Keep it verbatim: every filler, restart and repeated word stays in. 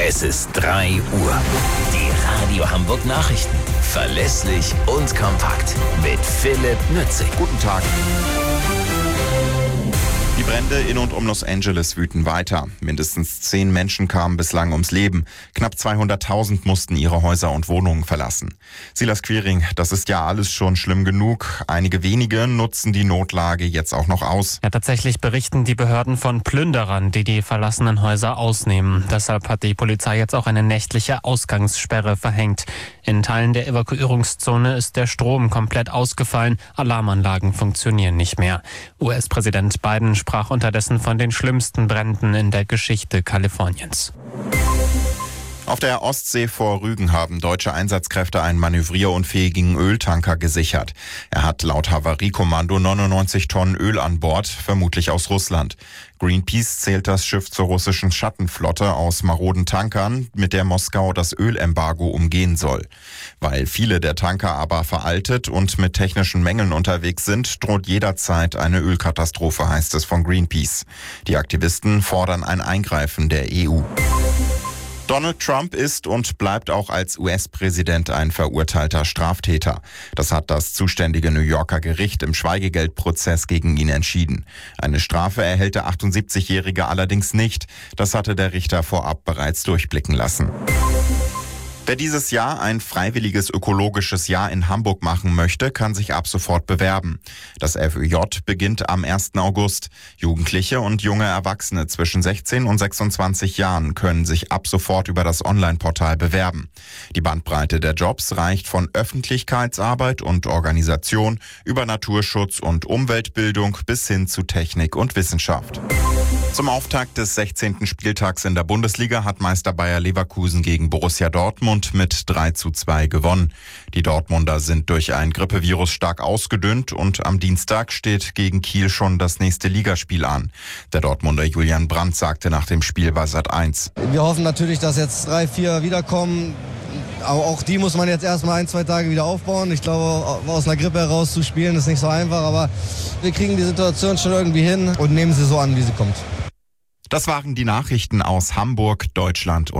Es ist drei Uhr. Die Radio Hamburg Nachrichten. Verlässlich und kompakt. Mit Philipp Nützig. Guten Tag. Die Brände in und um Los Angeles wüten weiter. Mindestens zehn Menschen kamen bislang ums Leben. Knapp zweihunderttausend mussten ihre Häuser und Wohnungen verlassen. Silas Quiring, das ist ja alles schon schlimm genug. Einige wenige nutzen die Notlage jetzt auch noch aus. Ja, tatsächlich berichten die Behörden von Plünderern, die die verlassenen Häuser ausnehmen. Deshalb hat die Polizei jetzt auch eine nächtliche Ausgangssperre verhängt. In Teilen der Evakuierungszone ist der Strom komplett ausgefallen. Alarmanlagen funktionieren nicht mehr. U S-Präsident Biden sprach unterdessen von den schlimmsten Bränden in der Geschichte Kaliforniens. Auf der Ostsee vor Rügen haben deutsche Einsatzkräfte einen manövrierunfähigen Öltanker gesichert. Er hat laut Havariekommando neunundneunzig Tonnen Öl an Bord, vermutlich aus Russland. Greenpeace zählt das Schiff zur russischen Schattenflotte aus maroden Tankern, mit der Moskau das Ölembargo umgehen soll. Weil viele der Tanker aber veraltet und mit technischen Mängeln unterwegs sind, droht jederzeit eine Ölkatastrophe, heißt es von Greenpeace. Die Aktivisten fordern ein Eingreifen der E U. Donald Trump ist und bleibt auch als U S-Präsident ein verurteilter Straftäter. Das hat das zuständige New Yorker Gericht im Schweigegeldprozess gegen ihn entschieden. Eine Strafe erhält der achtundsiebzigjährige allerdings nicht. Das hatte der Richter vorab bereits durchblicken lassen. Wer dieses Jahr ein freiwilliges ökologisches Jahr in Hamburg machen möchte, kann sich ab sofort bewerben. Das F Ö J beginnt am ersten August. Jugendliche und junge Erwachsene zwischen sechzehn und sechsundzwanzig Jahren können sich ab sofort über das Online-Portal bewerben. Die Bandbreite der Jobs reicht von Öffentlichkeitsarbeit und Organisation über Naturschutz und Umweltbildung bis hin zu Technik und Wissenschaft. Zum Auftakt des sechzehnten Spieltags in der Bundesliga hat Meister Bayer Leverkusen gegen Borussia Dortmund mit drei zu zwei gewonnen. Die Dortmunder sind durch ein Grippevirus stark ausgedünnt und am Dienstag steht gegen Kiel schon das nächste Ligaspiel an. Der Dortmunder Julian Brandt sagte nach dem Spiel bei Sat eins. Wir hoffen natürlich, dass jetzt drei, vier wiederkommen. Aber auch die muss man jetzt erstmal ein, zwei Tage wieder aufbauen. Ich glaube, aus einer Grippe heraus zu spielen ist nicht so einfach, aber wir kriegen die Situation schon irgendwie hin und nehmen sie so an, wie sie kommt. Das waren die Nachrichten aus Hamburg, Deutschland und